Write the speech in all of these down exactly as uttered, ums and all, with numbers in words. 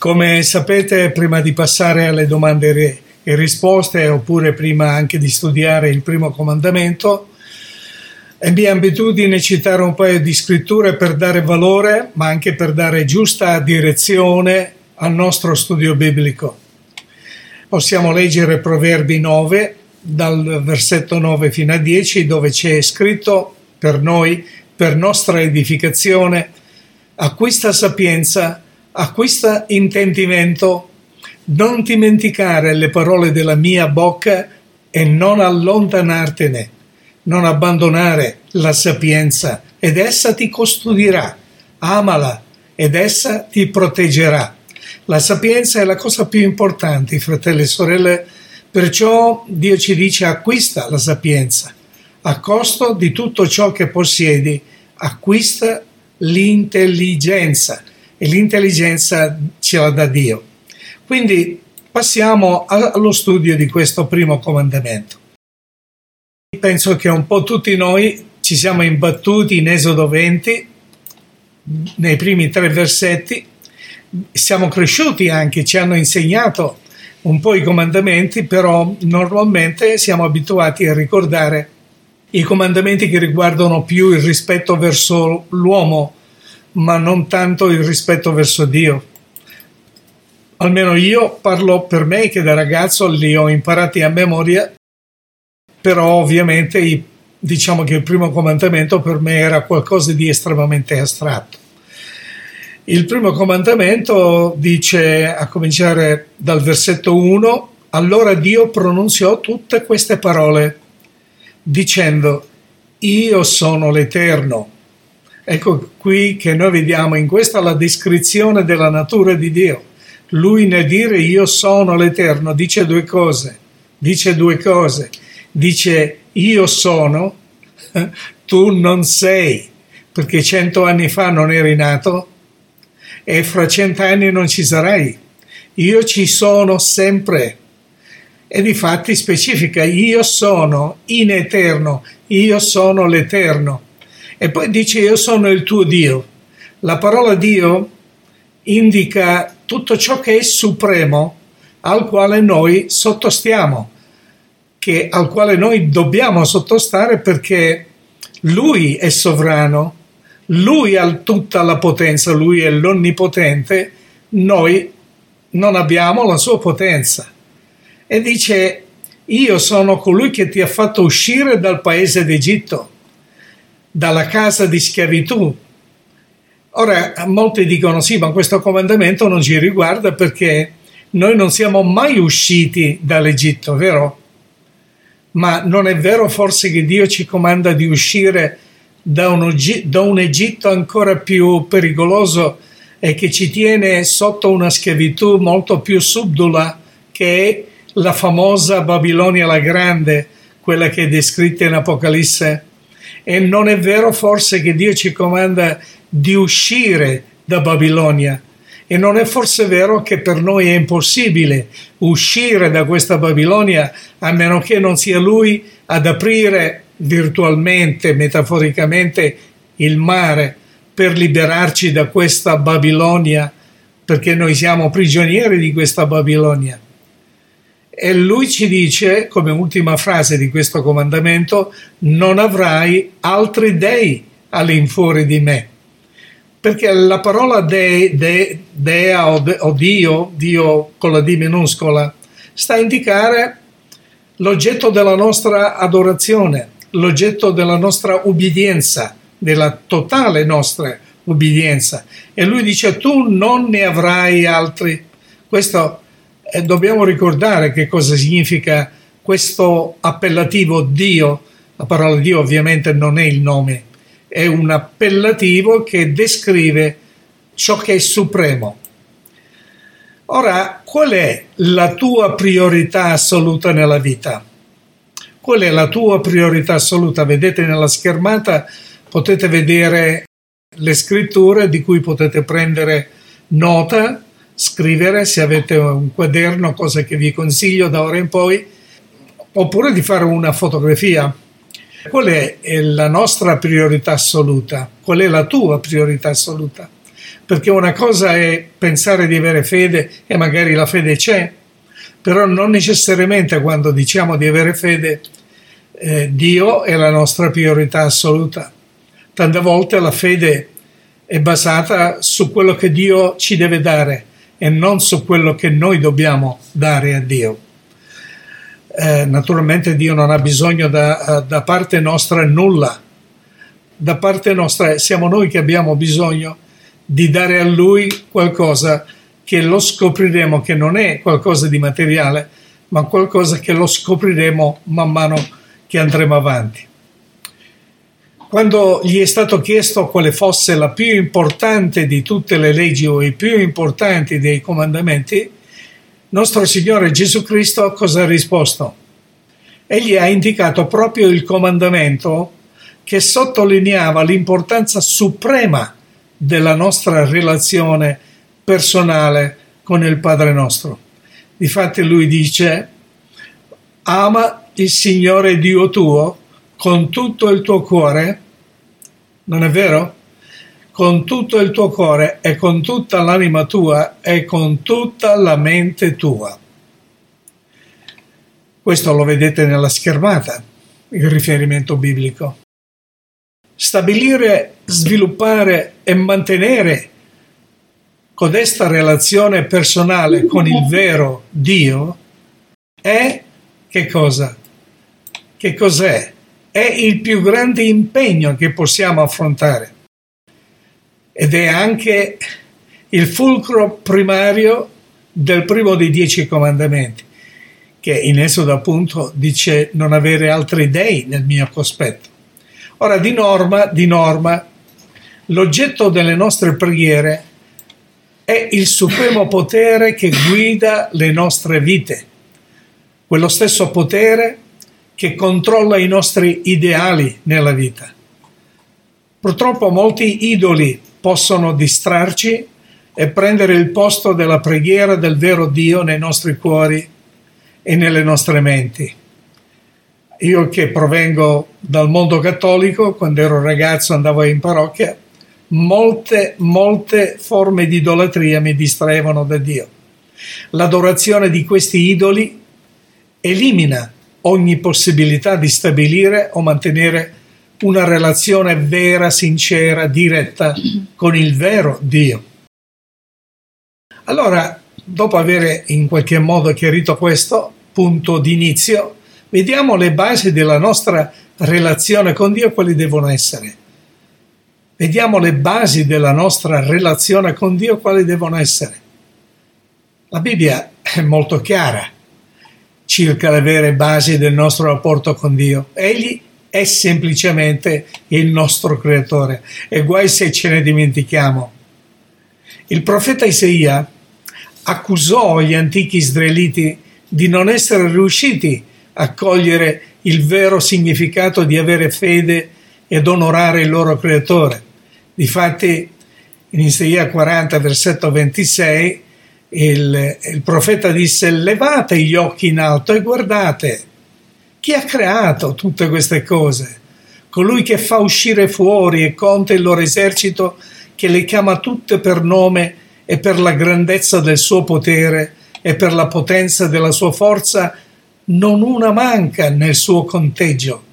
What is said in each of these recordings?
Come sapete, prima di passare alle domande e risposte, oppure prima anche di studiare il primo comandamento, è mia abitudine citare un paio di scritture per dare valore, ma anche per dare giusta direzione al nostro studio biblico. Possiamo leggere Proverbi nove, dal versetto nove fino a dieci, dove c'è scritto per noi, per nostra edificazione: acquista sapienza, acquista intendimento, non dimenticare le parole della mia bocca e non allontanartene, non abbandonare la sapienza, ed essa ti custodirà, amala ed essa ti proteggerà. La sapienza è la cosa più importante, fratelli e sorelle, perciò Dio ci dice: acquista la sapienza, a costo di tutto ciò che possiedi, acquista l'intelligenza, e l'intelligenza ce la dà Dio. Quindi passiamo allo studio di questo primo comandamento. Penso che un po' tutti noi ci siamo imbattuti in Esodo venti, nei primi tre versetti, siamo cresciuti anche, ci hanno insegnato un po' i comandamenti, però normalmente siamo abituati a ricordare i comandamenti che riguardano più il rispetto verso l'uomo, ma non tanto il rispetto verso Dio. Almeno io parlo per me, che da ragazzo li ho imparati a memoria, però ovviamente diciamo che il primo comandamento per me era qualcosa di estremamente astratto. Il primo comandamento dice, a cominciare dal versetto uno: allora Dio pronunziò tutte queste parole, dicendo: io sono l'Eterno. Ecco qui che noi vediamo in questa la descrizione della natura di Dio. Lui, nel dire io sono l'Eterno, dice due cose, dice due cose. Dice io sono, tu non sei, perché cento anni fa non eri nato e fra cent'anni non ci sarai. Io ci sono sempre. E difatti specifica: io sono in eterno, io sono l'Eterno. E poi dice: io sono il tuo Dio. La parola Dio indica tutto ciò che è supremo, al quale noi sottostiamo, che al quale noi dobbiamo sottostare, perché Lui è sovrano, Lui ha tutta la potenza, Lui è l'onnipotente, noi non abbiamo la sua potenza. E dice: io sono colui che ti ha fatto uscire dal paese d'Egitto, dalla casa di schiavitù. Ora, molti dicono: sì, ma questo comandamento non ci riguarda perché noi non siamo mai usciti dall'Egitto, vero? Ma non è vero forse che Dio ci comanda di uscire da un, da un Egitto ancora più pericoloso e che ci tiene sotto una schiavitù molto più subdola, che è la famosa Babilonia la Grande, quella che è descritta in Apocalisse? E non è vero forse che Dio ci comanda di uscire da Babilonia? E non è forse vero che per noi è impossibile uscire da questa Babilonia a meno che non sia Lui ad aprire virtualmente, metaforicamente, il mare per liberarci da questa Babilonia, perché noi siamo prigionieri di questa Babilonia? E Lui ci dice, come ultima frase di questo comandamento: non avrai altri dei all'infuori di me. Perché la parola de, de, dea o, de, o Dio, Dio con la D minuscola, sta a indicare l'oggetto della nostra adorazione, l'oggetto della nostra ubbidienza, della totale nostra ubbidienza. E Lui dice: tu non ne avrai altri. Questo eh, dobbiamo ricordare che cosa significa questo appellativo Dio. La parola Dio ovviamente non è il nome, è un appellativo che descrive ciò che è supremo. Ora, qual è la tua priorità assoluta nella vita? Qual è la tua priorità assoluta? Vedete nella schermata, potete vedere le scritture di cui potete prendere nota, scrivere se avete un quaderno, cosa che vi consiglio da ora in poi, oppure di fare una fotografia. Qual è la nostra priorità assoluta? Qual è la tua priorità assoluta? perché una cosa è pensare di avere fede e magari la fede c'è, però non necessariamente quando diciamo di avere fede eh, Dio è la nostra priorità assoluta. Tante volte la fede è basata su quello che Dio ci deve dare e non su quello che noi dobbiamo dare a Dio. Eh, naturalmente Dio non ha bisogno da, da parte nostra nulla, da parte nostra siamo noi che abbiamo bisogno di dare a Lui qualcosa che lo scopriremo che non è qualcosa di materiale, ma qualcosa che lo scopriremo man mano che andremo avanti. Quando gli è stato chiesto quale fosse la più importante di tutte le leggi o i più importanti dei comandamenti, nostro Signore Gesù Cristo cosa ha risposto? Egli ha indicato proprio il comandamento che sottolineava l'importanza suprema della nostra relazione personale con il Padre nostro. Difatti lui dice: ama il Signore Dio tuo con tutto il tuo cuore, non è vero? Con tutto il tuo cuore e con tutta l'anima tua e con tutta la mente tua. Questo lo vedete nella schermata, il riferimento biblico. Stabilire, sviluppare e mantenere codesta relazione personale con il vero Dio è che cosa? Che cos'è? È il più grande impegno che possiamo affrontare ed è anche il fulcro primario del primo dei dieci comandamenti, che in Esodo appunto dice non avere altri dei nel mio cospetto. Ora di norma, di norma, l'oggetto delle nostre preghiere è il supremo potere che guida le nostre vite, quello stesso potere che controlla i nostri ideali nella vita. Purtroppo molti idoli possono distrarci e prendere il posto della preghiera del vero Dio nei nostri cuori e nelle nostre menti. Io che provengo dal mondo cattolico, quando ero ragazzo andavo in parrocchia, molte, molte forme di idolatria mi distraevano da Dio. L'adorazione di questi idoli elimina ogni possibilità di stabilire o mantenere una relazione vera, sincera, diretta con il vero Dio. Allora, dopo aver in qualche modo chiarito questo punto d'inizio, vediamo le basi della nostra relazione con Dio, quali devono essere. Vediamo le basi della nostra relazione con Dio, quali devono essere. La Bibbia è molto chiara circa le vere basi del nostro rapporto con Dio. Egli è semplicemente il nostro creatore e guai se ce ne dimentichiamo. Il profeta Isaia accusò gli antichi israeliti di non essere riusciti a cogliere il vero significato di avere fede ed onorare il loro creatore. Difatti in Isaia quaranta versetto ventisei il, il profeta disse: levate gli occhi in alto e guardate chi ha creato tutte queste cose, colui che fa uscire fuori e conta il loro esercito, che le chiama tutte per nome e per la grandezza del suo potere e per la potenza della sua forza, non una manca nel suo conteggio.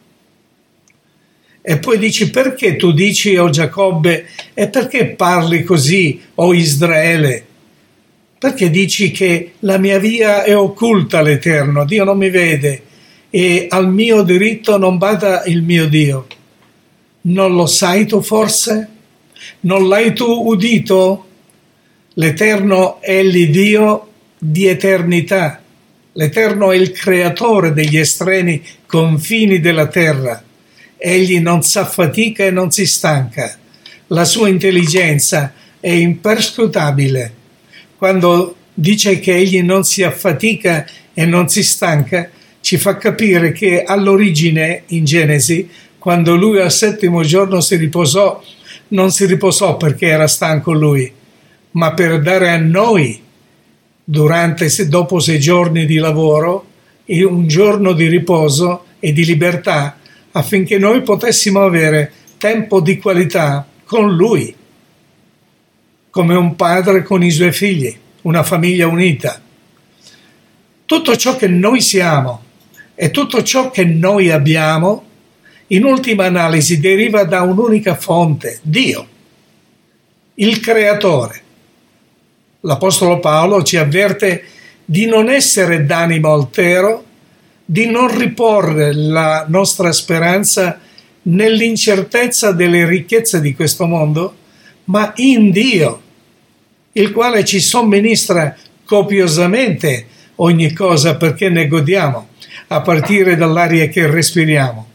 E poi dici: perché tu dici, o Giacobbe, e perché parli così, o Israele? Perché dici che la mia via è occulta all'Eterno, Dio non mi vede, e al mio diritto non bada il mio Dio? Non lo sai tu forse? Non l'hai tu udito? L'Eterno è l'Iddio di eternità. L'Eterno è il creatore degli estremi confini della terra. Egli non s'affatica e non si stanca. La sua intelligenza è imperscrutabile. Quando dice che egli non si affatica e non si stanca, ci fa capire che all'origine, in Genesi, quando lui al settimo giorno si riposò, non si riposò perché era stanco lui, ma per dare a noi, durante, dopo sei giorni di lavoro, un giorno di riposo e di libertà, affinché noi potessimo avere tempo di qualità con lui. come un padre con i suoi figli, una famiglia unita. Tutto ciò che noi siamo e tutto ciò che noi abbiamo, in ultima analisi, deriva da un'unica fonte, Dio, il Creatore. L'Apostolo Paolo ci avverte di non essere d'animo altero, di non riporre la nostra speranza nell'incertezza delle ricchezze di questo mondo, ma in Dio, il quale ci somministra copiosamente ogni cosa perché ne godiamo, a partire dall'aria che respiriamo.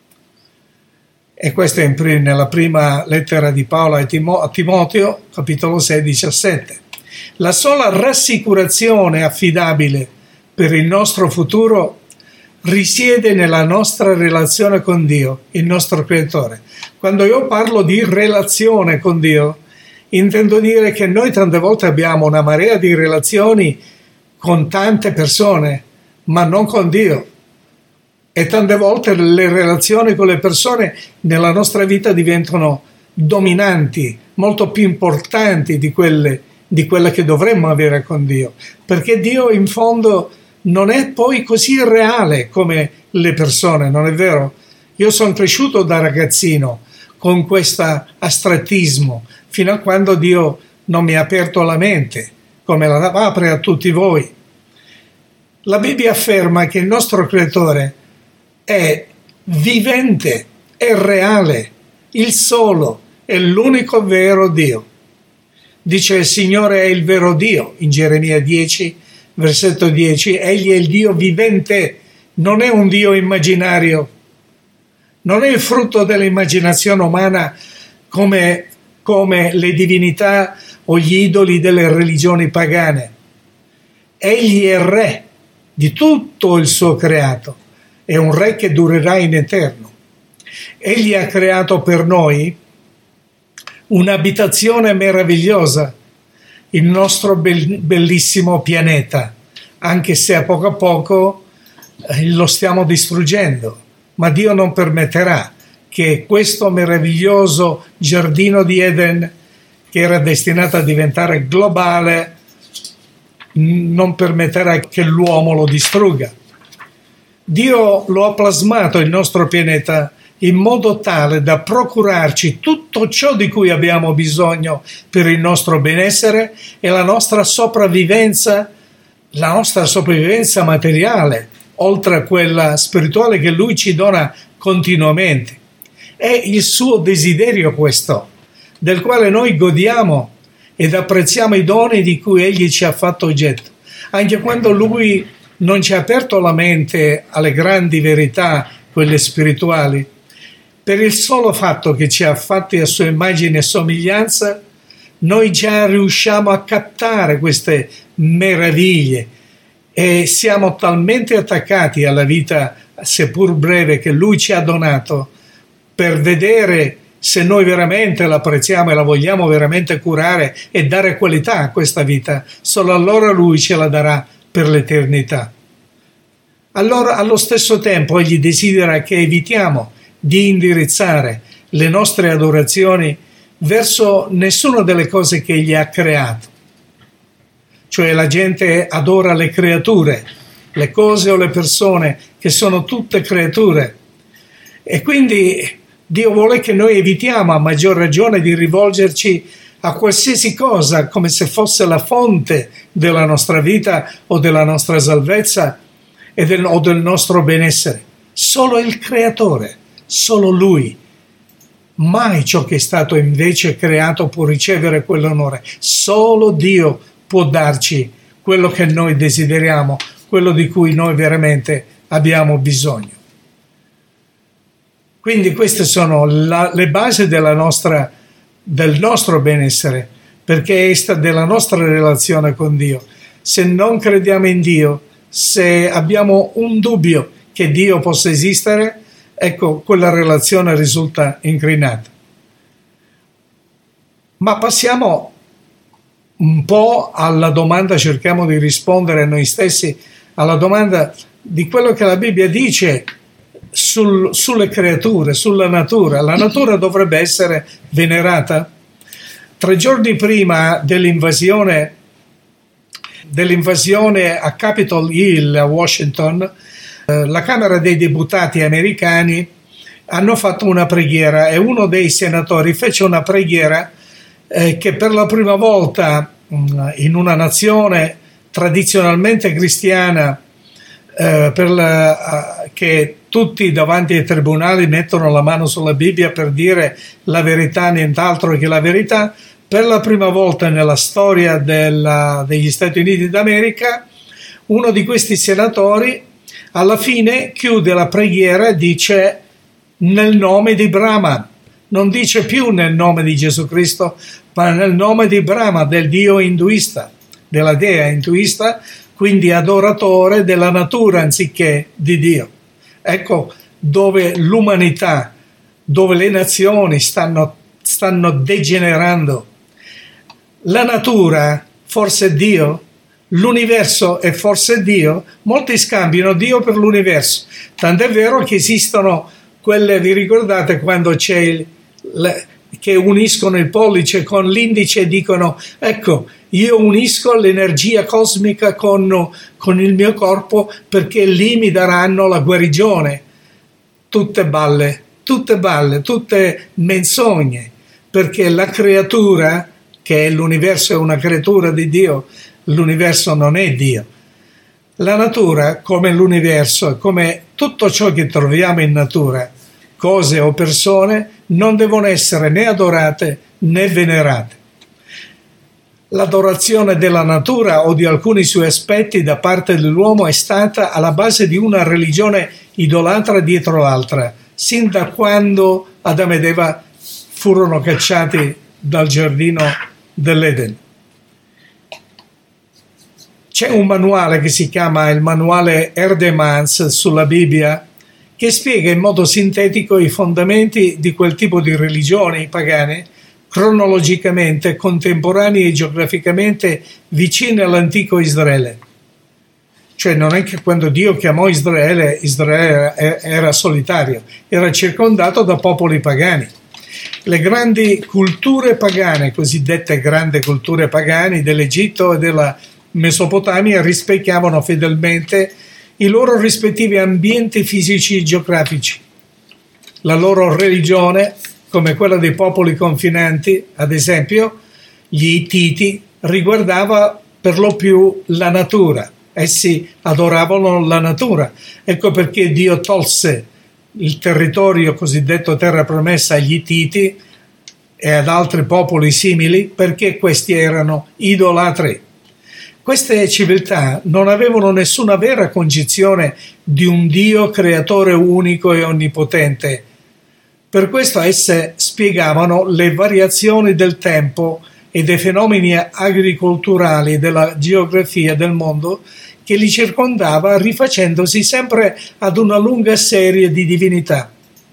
E questo è nella prima lettera di Paolo a Timoteo, capitolo sei, diciassette. La sola rassicurazione affidabile per il nostro futuro risiede nella nostra relazione con Dio, il nostro Creatore. Quando io parlo di relazione con Dio, intendo dire che noi tante volte abbiamo una marea di relazioni con tante persone, ma non con Dio. E tante volte le relazioni con le persone nella nostra vita diventano dominanti, molto più importanti di quelle, di quelle che dovremmo avere con Dio. Perché Dio in fondo non è poi così reale come le persone, non è vero? Io sono cresciuto da ragazzino con questo astrattismo, fino a quando Dio non mi ha aperto la mente, come la apre a tutti voi. La Bibbia afferma che il nostro Creatore è vivente, è reale, il solo, è l'unico vero Dio. Dice il Signore è il vero Dio, in Geremia dieci, versetto dieci, egli è il Dio vivente, non è un Dio immaginario, non è il frutto dell'immaginazione umana come, come le divinità o gli idoli delle religioni pagane. Egli è re di tutto il suo creato, è un re che durerà in eterno. Egli ha creato per noi un'abitazione meravigliosa, il nostro bellissimo pianeta, anche se a poco a poco lo stiamo distruggendo, ma Dio non permetterà che questo meraviglioso giardino di Eden, che era destinato a diventare globale, non permetterà che l'uomo lo distrugga. Dio lo ha plasmato il nostro pianeta in modo tale da procurarci tutto ciò di cui abbiamo bisogno per il nostro benessere e la nostra sopravvivenza, la nostra sopravvivenza materiale, oltre a quella spirituale che Lui ci dona continuamente. È il suo desiderio questo, del quale noi godiamo ed apprezziamo i doni di cui Egli ci ha fatto oggetto. Anche quando Lui non ci ha aperto la mente alle grandi verità, quelle spirituali, per il solo fatto che ci ha fatti a sua immagine e somiglianza, noi già riusciamo a captare queste meraviglie e siamo talmente attaccati alla vita, seppur breve, che Lui ci ha donato per vedere se noi veramente la apprezziamo e la vogliamo veramente curare e dare qualità a questa vita. Solo allora Lui ce la darà per l'eternità. Allora, allo stesso tempo, Egli desidera che evitiamo di indirizzare le nostre adorazioni verso nessuna delle cose che Egli ha creato. Cioè la gente adora le creature, le cose o le persone, che sono tutte creature. E quindi Dio vuole che noi evitiamo a maggior ragione di rivolgerci a qualsiasi cosa come se fosse la fonte della nostra vita o della nostra salvezza e del, o del nostro benessere. Solo il Creatore, solo Lui. Mai ciò che è stato invece creato può ricevere quell'onore. Solo Dio può darci quello che noi desideriamo, quello di cui noi veramente abbiamo bisogno. Quindi queste sono la, le basi della nostra, del nostro benessere, perché è della nostra relazione con Dio. Se non crediamo in Dio, se abbiamo un dubbio che Dio possa esistere, ecco, quella relazione risulta incrinata. Ma passiamo un po' alla domanda, cerchiamo di rispondere noi stessi alla domanda di quello che la Bibbia dice sul, sulle creature, sulla natura. La natura dovrebbe essere venerata. Tre giorni prima dell'invasione, dell'invasione a Capitol Hill a Washington, eh, la Camera dei Deputati americani hanno fatto una preghiera e uno dei senatori fece una preghiera eh, che per la prima volta mh, in una nazione tradizionalmente cristiana, eh, per la, uh, che tutti davanti ai tribunali mettono la mano sulla Bibbia per dire la verità, nient'altro che la verità, per la prima volta nella storia della, degli Stati Uniti d'America, uno di questi senatori alla fine chiude la preghiera e dice nel nome di Brahma, non dice più nel nome di Gesù Cristo, ma nel nome di Brahma, del dio induista, della dea induista, quindi adoratore della natura anziché di Dio. Ecco dove l'umanità, dove le nazioni stanno, stanno degenerando. La natura forse è Dio, l'universo è forse Dio, molti scambiano Dio per l'universo, tant'è vero che esistono quelle, vi ricordate quando c'è il, le, che uniscono il pollice con l'indice e dicono ecco io unisco l'energia cosmica con, con il mio corpo perché lì mi daranno la guarigione. Tutte balle, tutte balle, tutte menzogne, perché la creatura, che è l'universo, è una creatura di Dio, l'universo non è Dio. La natura, come l'universo, come tutto ciò che troviamo in natura, cose o persone, non devono essere né adorate né venerate. L'adorazione della natura o di alcuni suoi aspetti da parte dell'uomo è stata alla base di una religione idolatra dietro l'altra, sin da quando Adamo ed Eva furono cacciati dal giardino dell'Eden. C'è un manuale che si chiama il manuale Erdemans sulla Bibbia che spiega in modo sintetico i fondamenti di quel tipo di religioni pagane cronologicamente contemporanei e geograficamente vicine all'antico Israele. Cioè non è che quando Dio chiamò Israele, Israele era solitario, era circondato da popoli pagani. Le grandi culture pagane, cosiddette grandi culture pagane dell'Egitto e della Mesopotamia, rispecchiavano fedelmente i loro rispettivi ambienti fisici e geografici. La loro religione, come quella dei popoli confinanti, ad esempio gli Ittiti, riguardava per lo più la natura. Essi adoravano la natura. Ecco perché Dio tolse il territorio cosiddetto terra promessa agli Ittiti e ad altri popoli simili, perché questi erano idolatri. Queste civiltà non avevano nessuna vera concezione di un Dio creatore unico e onnipotente. Per questo esse spiegavano le variazioni del tempo e dei fenomeni agricolturali della geografia del mondo che li circondava, rifacendosi sempre ad una lunga serie di divinità.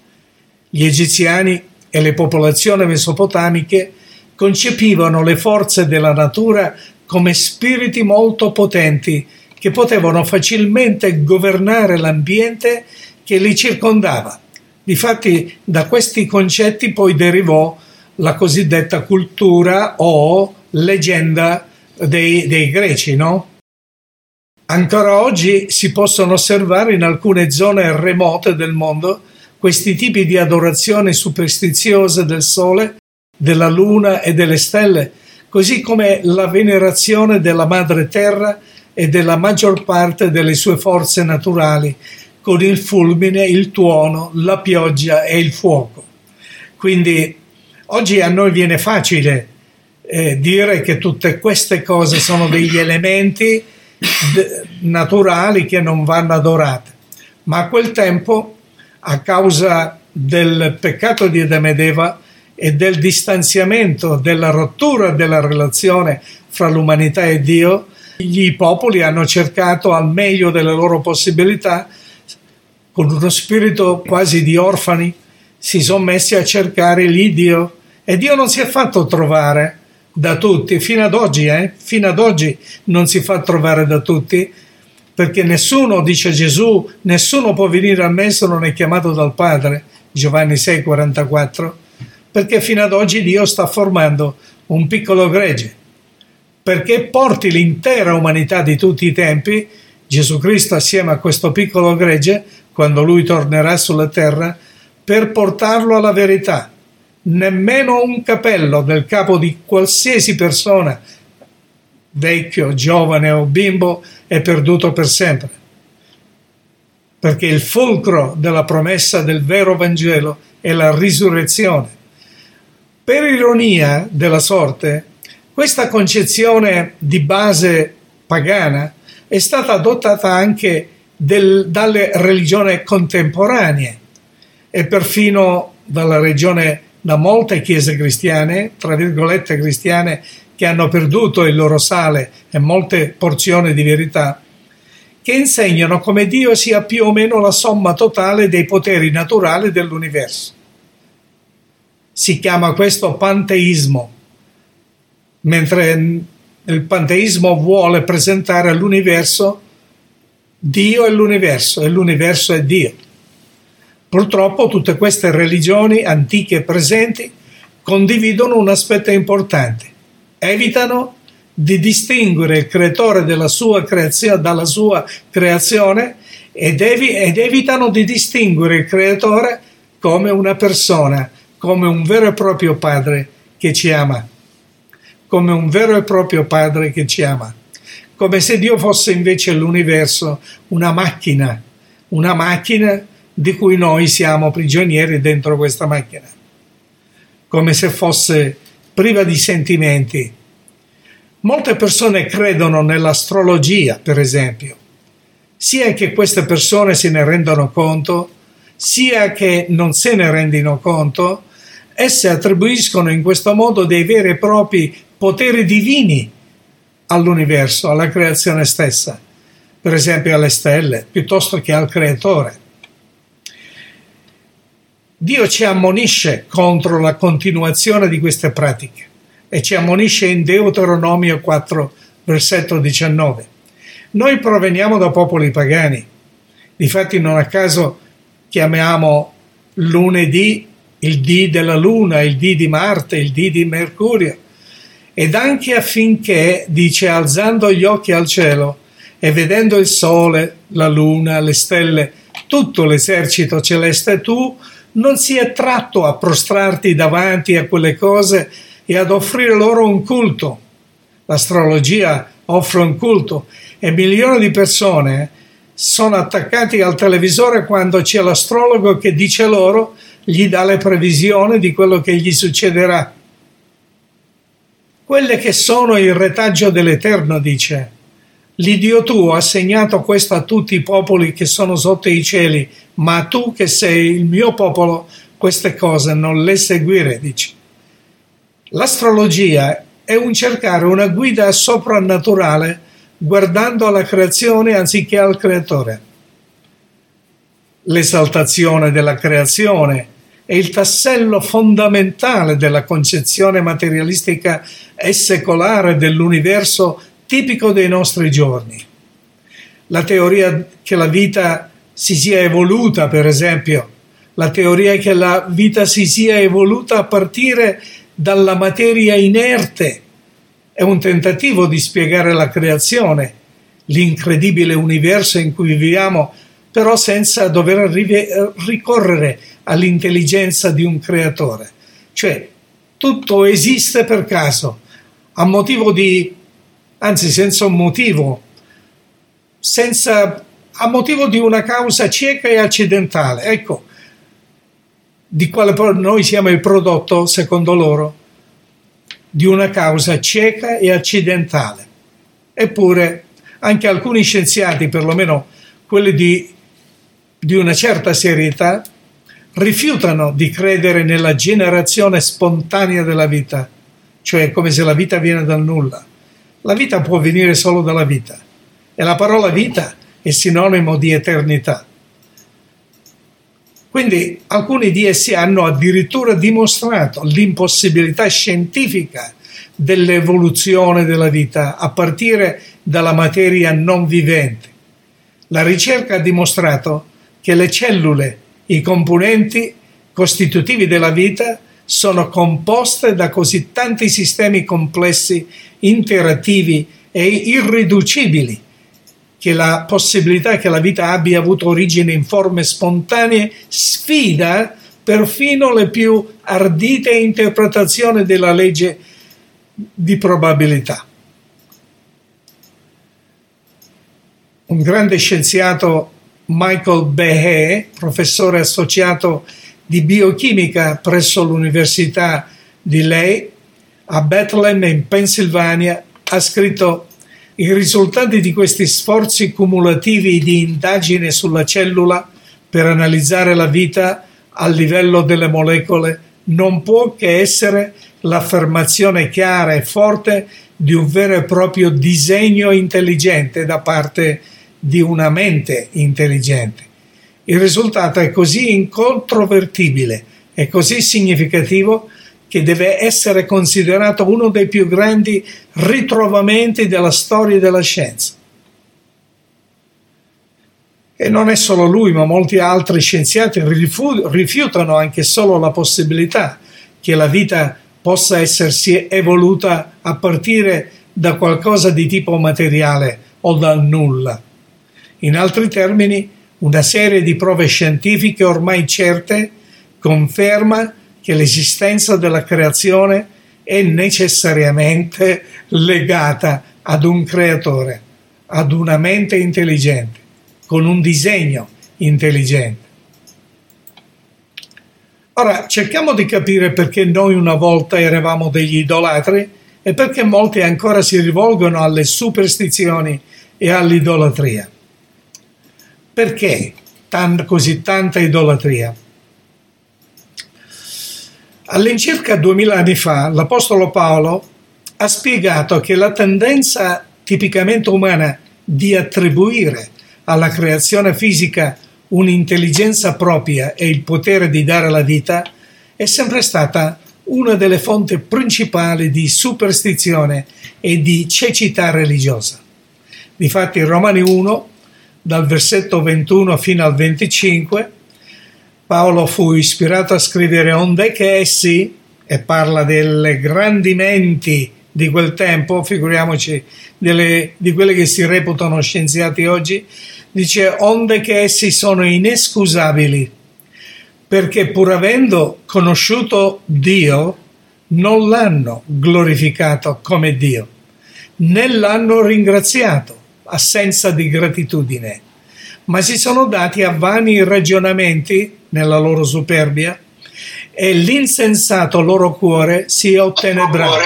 Gli egiziani e le popolazioni mesopotamiche concepivano le forze della natura come spiriti molto potenti che potevano facilmente governare l'ambiente che li circondava. Difatti da questi concetti poi derivò la cosiddetta cultura o leggenda dei, dei greci, no? Ancora oggi si possono osservare in alcune zone remote del mondo questi tipi di adorazione superstiziose del sole, della luna e delle stelle, così come la venerazione della madre terra e della maggior parte delle sue forze naturali, con il fulmine, il tuono, la pioggia e il fuoco. Quindi oggi a noi viene facile eh, dire che tutte queste cose sono degli elementi de- naturali che non vanno adorate, ma a quel tempo, a causa del peccato di Adamo ed Eva e del distanziamento, della rottura della relazione fra l'umanità e Dio, i popoli hanno cercato al meglio delle loro possibilità, con uno spirito quasi di orfani, si sono messi a cercare l'Iddio e Dio non si è fatto trovare da tutti, fino ad oggi, eh? fino ad oggi non si fa trovare da tutti, perché nessuno, dice Gesù, nessuno può venire a me se non è chiamato dal Padre, Giovanni sei quarantaquattro, perché fino ad oggi Dio sta formando un piccolo gregge, perché porti l'intera umanità di tutti i tempi, Gesù Cristo assieme a questo piccolo gregge, quando Lui tornerà sulla terra, per portarlo alla verità. Nemmeno un capello del capo di qualsiasi persona, vecchio, giovane o bimbo, è perduto per sempre. Perché il fulcro della promessa del vero Vangelo è la risurrezione. Per ironia della sorte, questa concezione di base pagana è stata adottata anche del, dalle religioni contemporanee e perfino dalla regione, da molte chiese cristiane, tra virgolette cristiane, che hanno perduto il loro sale e molte porzioni di verità, che insegnano come Dio sia più o meno la somma totale dei poteri naturali dell'universo. Si chiama questo panteismo, mentre il panteismo vuole presentare all'universo Dio e l'universo, e l'universo è Dio. Purtroppo tutte queste religioni antiche e presenti condividono un aspetto importante: evitano di distinguere il creatore della sua creazione dalla sua creazione ed, evi- ed evitano di distinguere il creatore come una persona, come un vero e proprio padre che ci ama, come un vero e proprio padre che ci ama, come se Dio fosse invece l'universo, una macchina, una macchina di cui noi siamo prigionieri dentro questa macchina, come se fosse priva di sentimenti. Molte persone credono nell'astrologia, per esempio, sia che queste persone se ne rendano conto, sia che non se ne rendino conto. Esse attribuiscono in questo modo dei veri e propri poteri divini all'universo, alla creazione stessa, per esempio alle stelle, piuttosto che al creatore. Dio ci ammonisce contro la continuazione di queste pratiche e ci ammonisce in Deuteronomio quattro, versetto diciannove. Noi proveniamo da popoli pagani, difatti non a caso chiamiamo lunedì il dì della Luna, il dì di Marte, il dì di Mercurio, ed anche affinché, dice, alzando gli occhi al cielo e vedendo il sole, la luna, le stelle, tutto l'esercito celeste, tu non sia tratto a prostrarti davanti a quelle cose e ad offrire loro un culto. L'astrologia offre un culto e milioni di persone sono attaccati al televisore quando c'è l'astrologo che dice loro, gli dà le previsioni di quello che gli succederà. Quelle che sono il retaggio dell'Eterno, dice, l'Iddio tuo ha segnato questo a tutti i popoli che sono sotto i cieli, ma tu che sei il mio popolo, queste cose non le seguire, dice. L'astrologia è un cercare una guida soprannaturale guardando alla creazione anziché al creatore. L'esaltazione della creazione è il tassello fondamentale della concezione materialistica e secolare dell'universo tipico dei nostri giorni. La teoria che la vita si sia evoluta, per esempio, la teoria che la vita si sia evoluta a partire dalla materia inerte, è un tentativo di spiegare la creazione, l'incredibile universo in cui viviamo, però senza dover ricorrere all'intelligenza di un creatore. Cioè, tutto esiste per caso, a motivo di, anzi senza un motivo, senza, a motivo di una causa cieca e accidentale, ecco, di quale noi siamo il prodotto, secondo loro, di una causa cieca e accidentale. Eppure anche alcuni scienziati, perlomeno quelli di, di una certa serietà, rifiutano di credere nella generazione spontanea della vita, cioè come se la vita viene dal nulla. La vita può venire solo dalla vita e la parola vita è sinonimo di eternità. Quindi alcuni di essi hanno addirittura dimostrato l'impossibilità scientifica dell'evoluzione della vita a partire dalla materia non vivente. La ricerca ha dimostrato che le cellule, i componenti costitutivi della vita, sono composte da così tanti sistemi complessi, interattivi e irriducibili, che la possibilità che la vita abbia avuto origine in forme spontanee sfida perfino le più ardite interpretazioni della legge di probabilità. Un grande scienziato, Michael Behe, professore associato di biochimica presso l'Università di Lehigh a Bethlehem in Pennsylvania, ha scritto: i risultati di questi sforzi cumulativi di indagine sulla cellula per analizzare la vita a livello delle molecole non può che essere l'affermazione chiara e forte di un vero e proprio disegno intelligente da parte di una mente intelligente. Il risultato è così incontrovertibile e così significativo che deve essere considerato uno dei più grandi ritrovamenti della storia della scienza. E non è solo lui, ma molti altri scienziati rifiutano anche solo la possibilità che la vita possa essersi evoluta a partire da qualcosa di tipo materiale o dal nulla. In altri termini, una serie di prove scientifiche ormai certe conferma che l'esistenza della creazione è necessariamente legata ad un creatore, ad una mente intelligente, con un disegno intelligente. Ora, cerchiamo di capire perché noi una volta eravamo degli idolatri e perché molti ancora si rivolgono alle superstizioni e all'idolatria. Perché tan- così tanta idolatria? All'incirca duemila anni fa, l'Apostolo Paolo ha spiegato che la tendenza tipicamente umana di attribuire alla creazione fisica un'intelligenza propria e il potere di dare la vita è sempre stata una delle fonti principali di superstizione e di cecità religiosa. Difatti in Romani uno, dal versetto ventuno fino al venticinque, Paolo fu ispirato a scrivere onde che essi, e parla delle grandi menti di quel tempo, figuriamoci delle, di quelle che si reputano scienziati oggi, dice onde che essi sono inescusabili, perché pur avendo conosciuto Dio, non l'hanno glorificato come Dio, né l'hanno ringraziato, assenza di gratitudine, ma si sono dati a vani ragionamenti nella loro superbia e l'insensato loro cuore si è ottenebrato.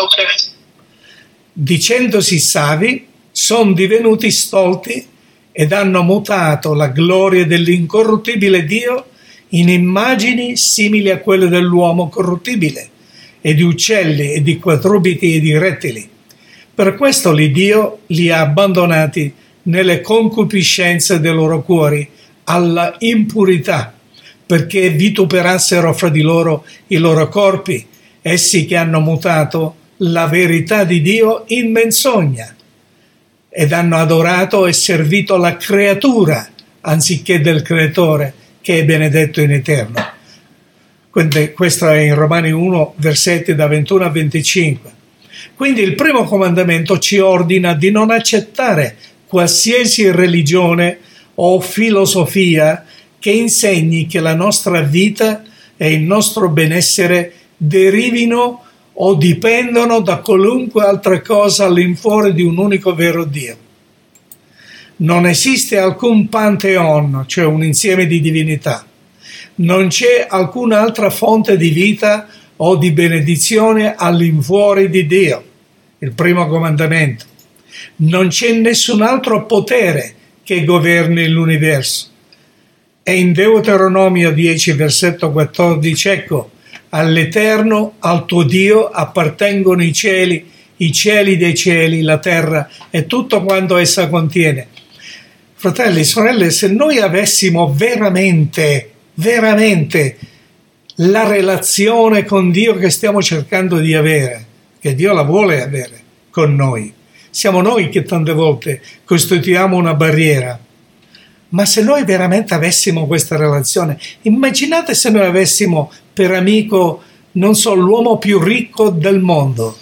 Dicendosi savi, sono divenuti stolti ed hanno mutato la gloria dell'incorruttibile Dio in immagini simili a quelle dell'uomo corruttibile e di uccelli e di quadrupedi e di rettili. Per questo l'Iddio li ha abbandonati nelle concupiscenze dei loro cuori alla impurità, perché vituperassero fra di loro i loro corpi, essi che hanno mutato la verità di Dio in menzogna ed hanno adorato e servito la creatura anziché del creatore che è benedetto in eterno. Quindi, questo è in Romani uno, versetti da ventuno a venticinque. Quindi il primo comandamento ci ordina di non accettare qualsiasi religione o filosofia che insegni che la nostra vita e il nostro benessere derivino o dipendono da qualunque altra cosa all'infuori di un unico vero Dio. Non esiste alcun pantheon, cioè un insieme di divinità. Non c'è alcun'altra fonte di vita o di benedizione all'infuori di Dio. Il primo comandamento. Non c'è nessun altro potere che governi l'universo. E in Deuteronomio dieci, versetto quattordici, ecco, all'Eterno, al tuo Dio, appartengono i cieli, i cieli dei cieli, la terra e tutto quanto essa contiene. Fratelli e sorelle, se noi avessimo veramente, veramente la relazione con Dio che stiamo cercando di avere, che Dio la vuole avere con noi, siamo noi che tante volte costituiamo una barriera. Ma se noi veramente avessimo questa relazione, immaginate se noi avessimo per amico non so, l'uomo più ricco del mondo.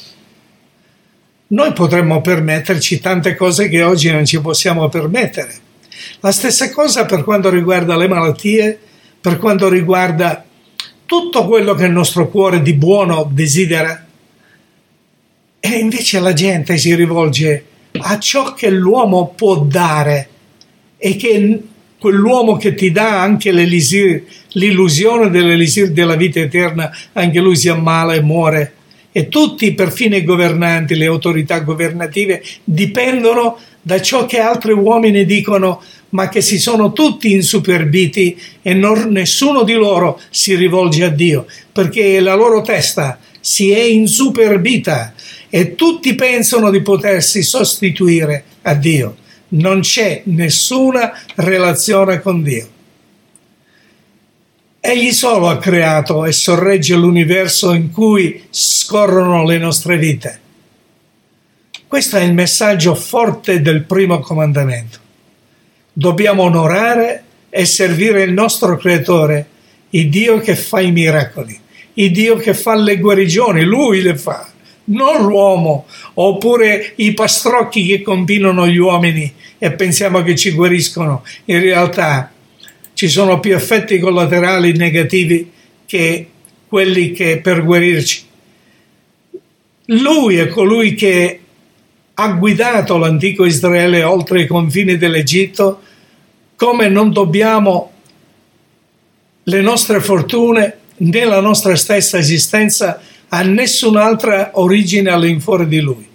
Noi potremmo permetterci tante cose che oggi non ci possiamo permettere. La stessa cosa per quanto riguarda le malattie, per quanto riguarda tutto quello che il nostro cuore di buono desidera. E invece la gente si rivolge a ciò che l'uomo può dare e che quell'uomo che ti dà anche l'elisir, l'illusione dell'elisir della vita eterna, anche lui si ammala e muore. E tutti, perfino i governanti, le autorità governative, dipendono da ciò che altri uomini dicono, ma che si sono tutti insuperbiti e non, nessuno di loro si rivolge a Dio, perché la loro testa si è insuperbita e tutti pensano di potersi sostituire a Dio. Non c'è nessuna relazione con Dio. Egli solo ha creato e sorregge l'universo in cui scorrono le nostre vite. Questo è il messaggio forte del primo comandamento. Dobbiamo onorare e servire il nostro Creatore, il Dio che fa i miracoli, il Dio che fa le guarigioni, Lui le fa, non l'uomo, oppure i pastrocchi che combinano gli uomini e pensiamo che ci guariscono. In realtà ci sono più effetti collaterali negativi che quelli che per guarirci. Lui è colui che ha guidato l'antico Israele oltre i confini dell'Egitto, come non dobbiamo le nostre fortune né la nostra stessa esistenza a nessun'altra origine all'infuori di Lui.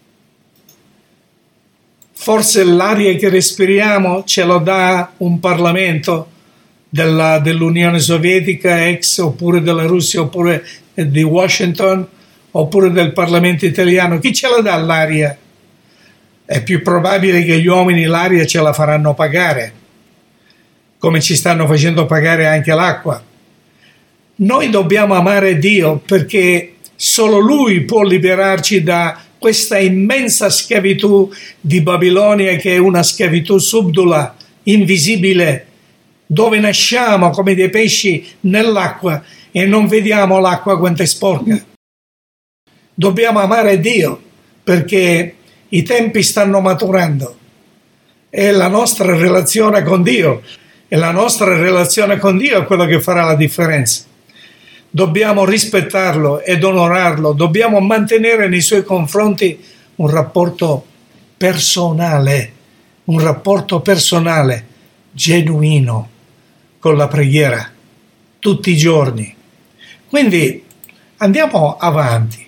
Forse l'aria che respiriamo ce la dà un Parlamento della, dell'Unione Sovietica ex, oppure della Russia, oppure di Washington, oppure del Parlamento italiano. Chi ce la dà l'aria? È più probabile che gli uomini l'aria ce la faranno pagare, come ci stanno facendo pagare anche l'acqua. Noi dobbiamo amare Dio perché solo Lui può liberarci da questa immensa schiavitù di Babilonia, che è una schiavitù subdola, invisibile, dove nasciamo come dei pesci nell'acqua e non vediamo l'acqua quanto è sporca. Dobbiamo amare Dio perché i tempi stanno maturando e la nostra relazione con Dio e la nostra relazione con Dio è quello che farà la differenza. Dobbiamo rispettarlo ed onorarlo, dobbiamo mantenere nei suoi confronti un rapporto personale, un rapporto personale, genuino, con la preghiera, tutti i giorni. Quindi andiamo avanti.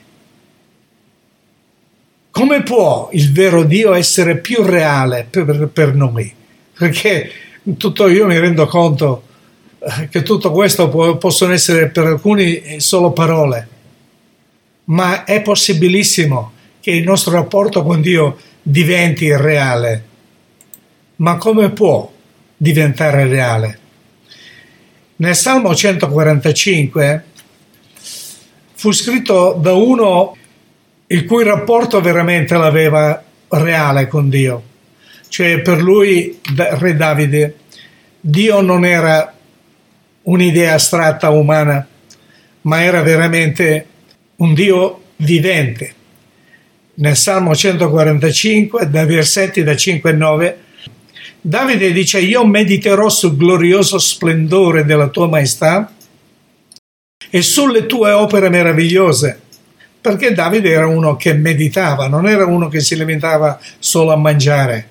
Come può il vero Dio essere più reale per, per noi? Perché tutto io mi rendo conto che tutto questo può, possono essere per alcuni solo parole, ma è possibilissimo che il nostro rapporto con Dio diventi reale. Ma come può diventare reale? Nel Salmo centoquarantacinque fu scritto da uno il cui rapporto veramente l'aveva reale con Dio. Cioè per lui, re Davide, Dio non era un'idea astratta umana, ma era veramente un Dio vivente. Nel Salmo centoquarantacinque, dai versetti da cinque e nove, Davide dice: io mediterò sul glorioso splendore della tua maestà e sulle tue opere meravigliose. Perché Davide era uno che meditava, non era uno che si limitava solo a mangiare.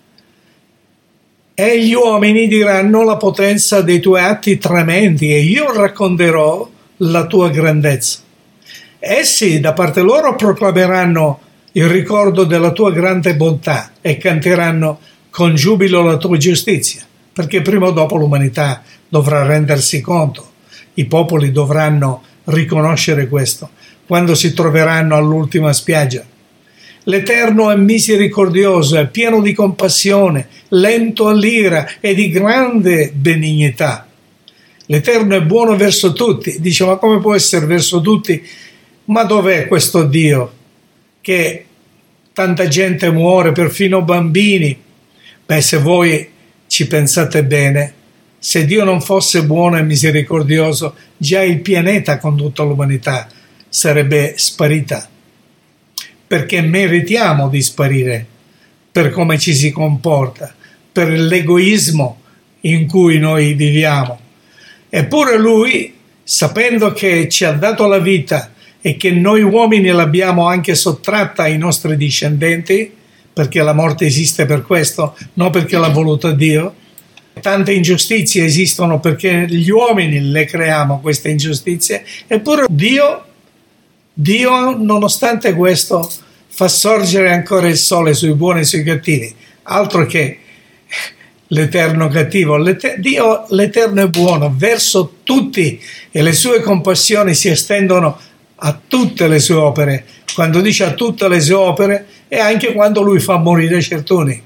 E gli uomini diranno la potenza dei tuoi atti tremendi e io racconterò la tua grandezza. Essi da parte loro proclameranno il ricordo della tua grande bontà e canteranno con giubilo la tua giustizia, perché prima o dopo l'umanità dovrà rendersi conto, i popoli dovranno riconoscere questo, quando si troveranno all'ultima spiaggia. L'Eterno è misericordioso, è pieno di compassione, lento all'ira e di grande benignità. L'Eterno è buono verso tutti. Dice: ma come può essere verso tutti? Ma dov'è questo Dio che tanta gente muore, perfino bambini? Beh, se voi ci pensate bene, Se Dio non fosse buono e misericordioso, già il pianeta con tutta l'umanità sarebbe sparita, perché meritiamo di sparire per come ci si comporta, per l'egoismo in cui noi viviamo. Eppure Lui, sapendo che ci ha dato la vita e che noi uomini l'abbiamo anche sottratta ai nostri discendenti, perché la morte esiste per questo, non perché l'ha voluta Dio. Tante ingiustizie esistono perché gli uomini le creiamo, queste ingiustizie, eppure Dio, Dio, nonostante questo, fa sorgere ancora il sole sui buoni e sui cattivi, altro che l'Eterno cattivo. L'Eter- Dio, l'Eterno è buono verso tutti e le sue compassioni si estendono a tutte le sue opere. Quando dice a tutte le sue opere è anche quando Lui fa morire certuni.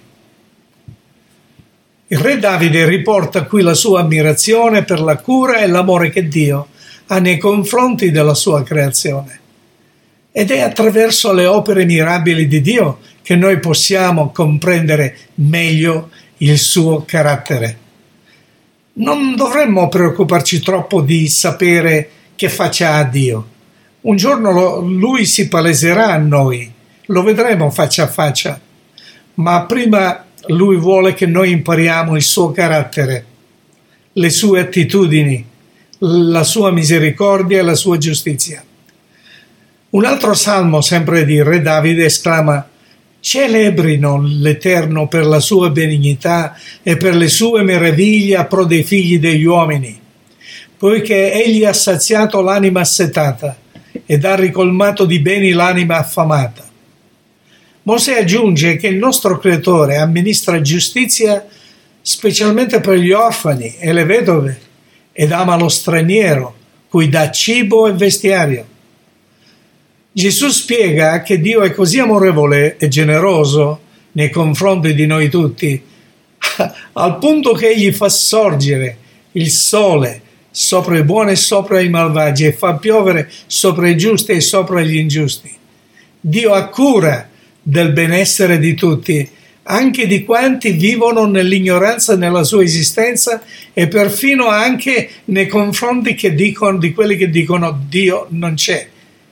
Il re Davide riporta qui la sua ammirazione per la cura e l'amore che Dio ha nei confronti della sua creazione. Ed è attraverso le opere mirabili di Dio che noi possiamo comprendere meglio il suo carattere. Non dovremmo preoccuparci troppo di sapere che faccia ha Dio. Un giorno lo, Lui si paleserà a noi, lo vedremo faccia a faccia, ma prima Lui vuole che noi impariamo il suo carattere, le sue attitudini, la sua misericordia e la sua giustizia. Un altro salmo, sempre di Re Davide, esclama: celebrino l'Eterno per la sua benignità e per le sue meraviglie a pro dei figli degli uomini, poiché egli ha saziato l'anima assetata ed ha ricolmato di beni l'anima affamata. Mosè aggiunge che il nostro Creatore amministra giustizia specialmente per gli orfani e le vedove ed ama lo straniero, cui dà cibo e vestiario. Gesù spiega che Dio è così amorevole e generoso nei confronti di noi tutti, al punto che egli fa sorgere il sole sopra i buoni e sopra i malvagi e fa piovere sopra i giusti e sopra gli ingiusti. Dio ha cura del benessere di tutti, anche di quanti vivono nell'ignoranza nella sua esistenza e perfino anche nei confronti che dicono, di quelli che dicono Dio non c'è.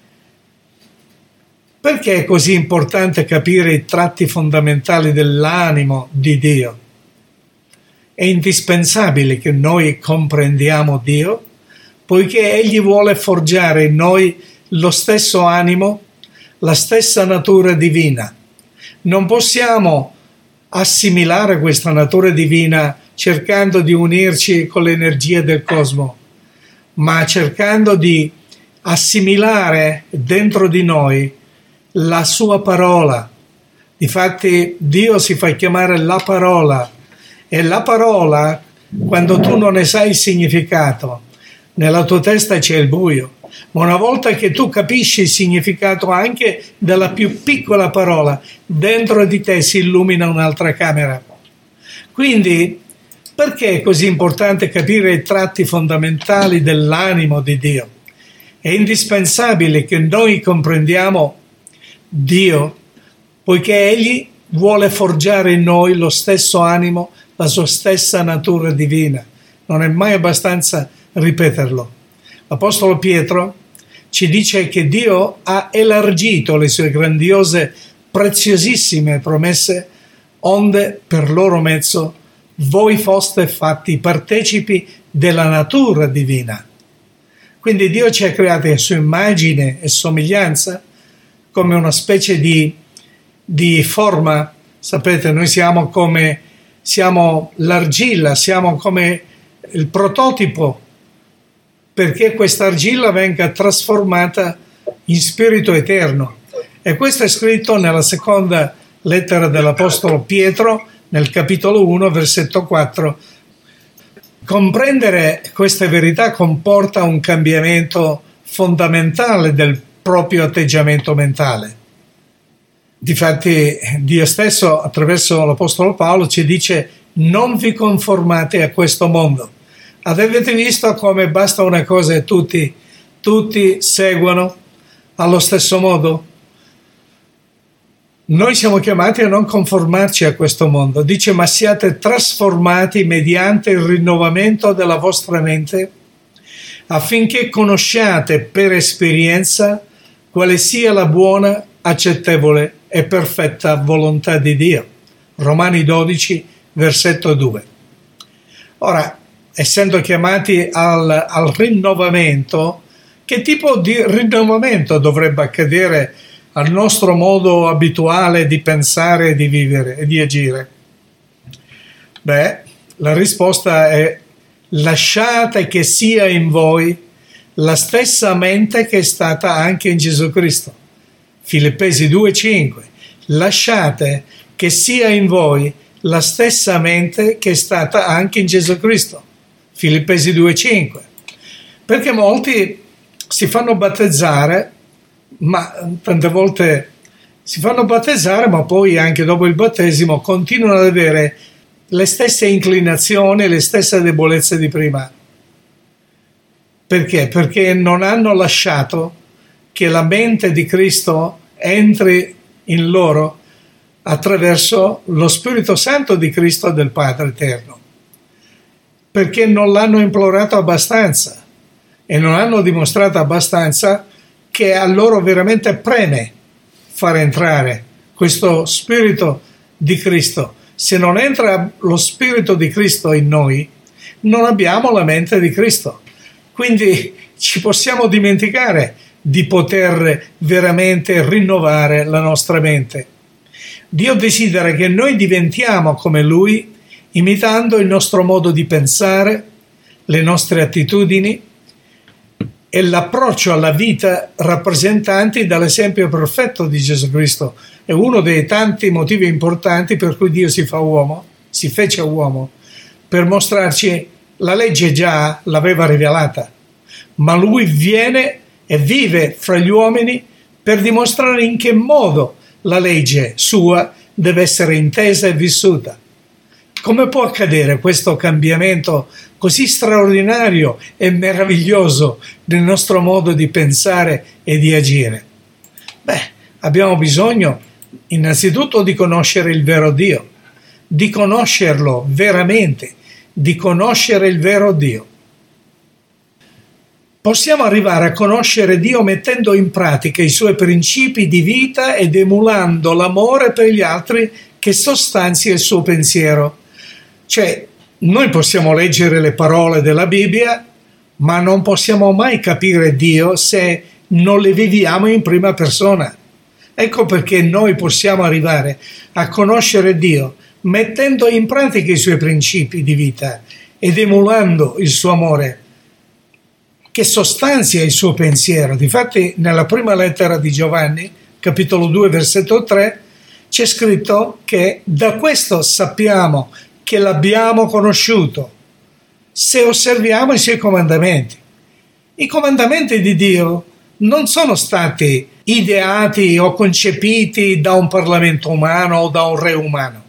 Perché è così importante capire i tratti fondamentali dell'animo di Dio? È indispensabile che noi comprendiamo Dio, poiché Egli vuole forgiare in noi lo stesso animo, la stessa natura divina. Non possiamo assimilare questa natura divina cercando di unirci con l'energia del cosmo, ma cercando di assimilare dentro di noi la sua parola. Difatti Dio si fa chiamare la parola, e la parola, quando tu non ne sai il significato, nella tua testa c'è il buio, ma una volta che tu capisci il significato anche della più piccola parola, dentro di te si illumina un'altra camera. Quindi perché è così importante capire i tratti fondamentali dell'animo di Dio? È indispensabile che noi comprendiamo Dio, poiché Egli vuole forgiare in noi lo stesso animo, la sua stessa natura divina. Non è mai abbastanza ripeterlo. L'Apostolo Pietro ci dice che Dio ha elargito le sue grandiose, preziosissime promesse, onde per loro mezzo voi foste fatti partecipi della natura divina. Quindi Dio ci ha creati a sua immagine e somiglianza, come una specie di, di forma. Sapete, noi siamo come siamo l'argilla, siamo come il prototipo, perché questa argilla venga trasformata in spirito eterno. E questo è scritto nella seconda lettera dell'Apostolo Pietro, nel capitolo uno, versetto quattro. Comprendere queste verità comporta un cambiamento fondamentale del proprio atteggiamento mentale. Difatti Dio stesso attraverso l'Apostolo Paolo ci dice: non vi conformate a questo mondo. Avete visto come basta una cosa e tutti, tutti seguono allo stesso modo? Noi siamo chiamati a non conformarci a questo mondo. Dice, ma siate trasformati mediante il rinnovamento della vostra mente, affinché conosciate per esperienza quale sia la buona, accettevole e perfetta volontà di Dio. Romani dodici, versetto due. Ora, essendo chiamati al, al rinnovamento, che tipo di rinnovamento dovrebbe accadere al nostro modo abituale di pensare, di vivere e di agire? Beh, la risposta è: lasciate che sia in voi la stessa mente che è stata anche in Gesù Cristo. Filippesi due cinque. Lasciate che sia in voi la stessa mente che è stata anche in Gesù Cristo. Filippesi due cinque. Perché molti si fanno battezzare, ma tante volte si fanno battezzare, ma poi anche dopo il battesimo continuano ad avere le stesse inclinazioni, le stesse debolezze di prima. Perché? Perché non hanno lasciato che la mente di Cristo entri in loro attraverso lo Spirito Santo di Cristo, del Padre Eterno. Perché non l'hanno implorato abbastanza e non hanno dimostrato abbastanza che a loro veramente preme far entrare questo Spirito di Cristo. Se non entra lo Spirito di Cristo in noi, non abbiamo la mente di Cristo. Quindi ci possiamo dimenticare di poter veramente rinnovare la nostra mente. Dio desidera che noi diventiamo come Lui, imitando il nostro modo di pensare, le nostre attitudini e l'approccio alla vita rappresentanti dall'esempio perfetto di Gesù Cristo. È uno dei tanti motivi importanti per cui Dio si fa uomo, si fece uomo, per mostrarci la legge già l'aveva rivelata, ma Lui viene e vive fra gli uomini per dimostrare in che modo la legge sua deve essere intesa e vissuta. Come può accadere questo cambiamento così straordinario e meraviglioso nel nostro modo di pensare e di agire? Beh, abbiamo bisogno innanzitutto di conoscere il vero Dio, di conoscerlo veramente, di conoscere il vero Dio. Possiamo arrivare a conoscere Dio mettendo in pratica i suoi principi di vita ed emulando l'amore per gli altri che sostanzia il suo pensiero. Cioè, noi possiamo leggere le parole della Bibbia, ma non possiamo mai capire Dio se non le viviamo in prima persona. Ecco perché noi possiamo arrivare a conoscere Dio mettendo in pratica i suoi principi di vita ed emulando il suo amore che sostanzia il suo pensiero. Difatti nella prima lettera di Giovanni, capitolo due, versetto tre, c'è scritto che da questo sappiamo che l'abbiamo conosciuto, se osserviamo i suoi comandamenti. I comandamenti di Dio non sono stati ideati o concepiti da un Parlamento umano o da un re umano.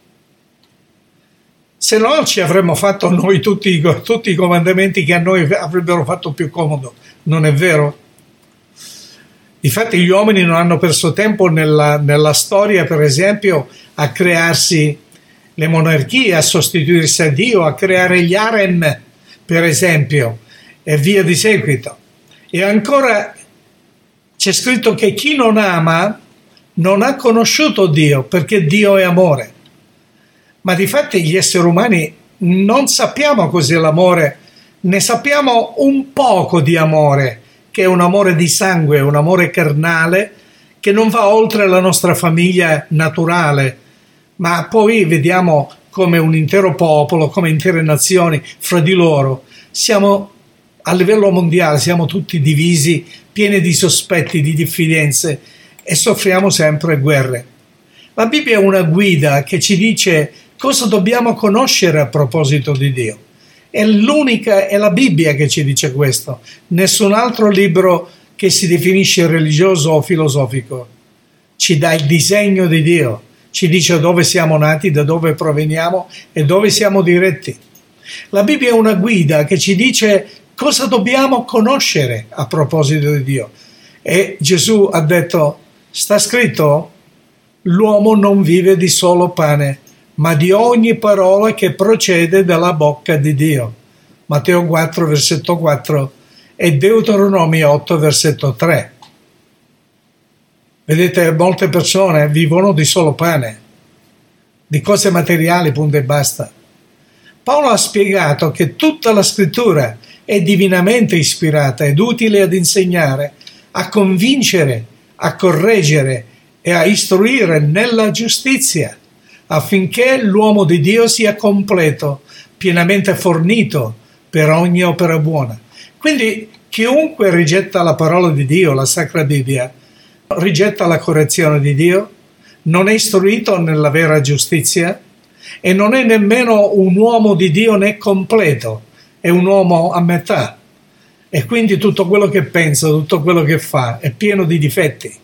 Se no ci avremmo fatto noi tutti, tutti i comandamenti che a noi avrebbero fatto più comodo, non è vero? Infatti gli uomini non hanno perso tempo nella, nella storia, per esempio, a crearsi le monarchie, a sostituirsi a Dio, a creare gli harem, per esempio, e via di seguito. E ancora c'è scritto che chi non ama non ha conosciuto Dio, perché Dio è amore. Ma difatti gli esseri umani non sappiamo cos'è l'amore, ne sappiamo un poco di amore, che è un amore di sangue, un amore carnale, che non va oltre la nostra famiglia naturale, ma poi vediamo come un intero popolo, come intere nazioni, fra di loro, siamo a livello mondiale, siamo tutti divisi, pieni di sospetti, di diffidenze e soffriamo sempre guerre. La Bibbia è una guida che ci dice cosa dobbiamo conoscere a proposito di Dio. È l'unica, è la Bibbia che ci dice questo. Nessun altro libro che si definisce religioso o filosofico ci dà il disegno di Dio, ci dice dove siamo nati, da dove proveniamo e dove siamo diretti. La Bibbia è una guida che ci dice cosa dobbiamo conoscere a proposito di Dio. E Gesù ha detto, sta scritto, l'uomo non vive di solo pane, ma di ogni parola che procede dalla bocca di Dio. Matteo quattro, versetto quattro e Deuteronomio otto, versetto tre. Vedete, molte persone vivono di solo pane, di cose materiali, punto e basta. Paolo ha spiegato che tutta la scrittura è divinamente ispirata ed utile ad insegnare, a convincere, a correggere e a istruire nella giustizia, affinché l'uomo di Dio sia completo, pienamente fornito per ogni opera buona. Quindi chiunque rigetta la parola di Dio, la Sacra Bibbia, rigetta la correzione di Dio, non è istruito nella vera giustizia e non è nemmeno un uomo di Dio né completo, è un uomo a metà. E quindi tutto quello che pensa, tutto quello che fa è pieno di difetti.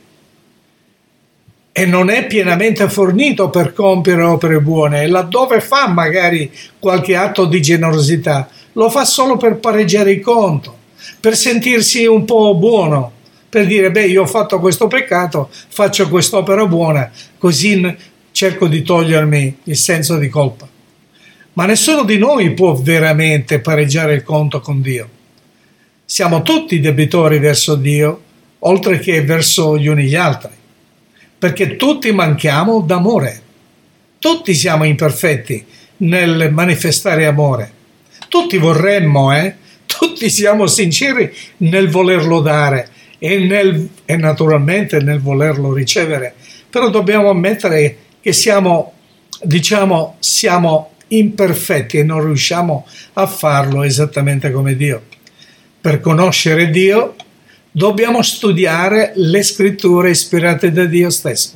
E non è pienamente fornito per compiere opere buone, e laddove fa magari qualche atto di generosità, lo fa solo per pareggiare il conto, per sentirsi un po' buono, per dire, beh, io ho fatto questo peccato, faccio quest'opera buona, così cerco di togliermi il senso di colpa. Ma nessuno di noi può veramente pareggiare il conto con Dio. Siamo tutti debitori verso Dio, oltre che verso gli uni gli altri, perché tutti manchiamo d'amore. Tutti siamo imperfetti nel manifestare amore. Tutti vorremmo, eh? Tutti siamo sinceri nel volerlo dare e, nel, e naturalmente nel volerlo ricevere. Però dobbiamo ammettere che siamo, diciamo, siamo imperfetti e non riusciamo a farlo esattamente come Dio. Per conoscere Dio dobbiamo studiare le scritture ispirate da Dio stesso